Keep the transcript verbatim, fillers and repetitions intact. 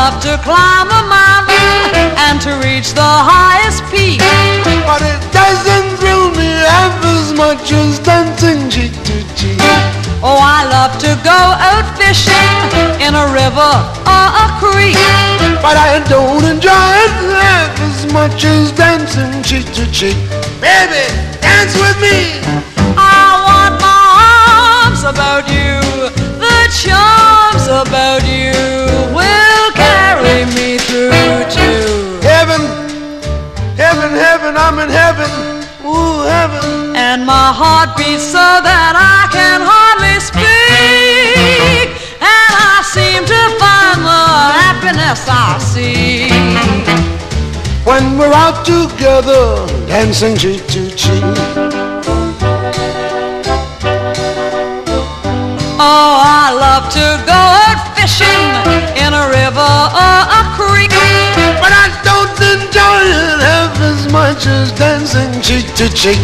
love to climb a mountain and to reach the highest peak, but it doesn't thrill me half as much as dancing cheek to cheek. Oh, I love to go out fishing in a river or a creek, but I don't enjoy it half as much as dancing cheek to cheek. Baby, dance with me. I want my arms about you, the charms about you will carry me through to heaven, heaven, heaven, I'm in heaven, ooh, heaven. And my heart beats so that I can hardly speak, and I seem to find the happiness I seek when we're out together, dancing cheek to cheek. Oh, I love to go out fishing in a river or a creek, but I don't enjoy it half as much as dancing cheek to cheek.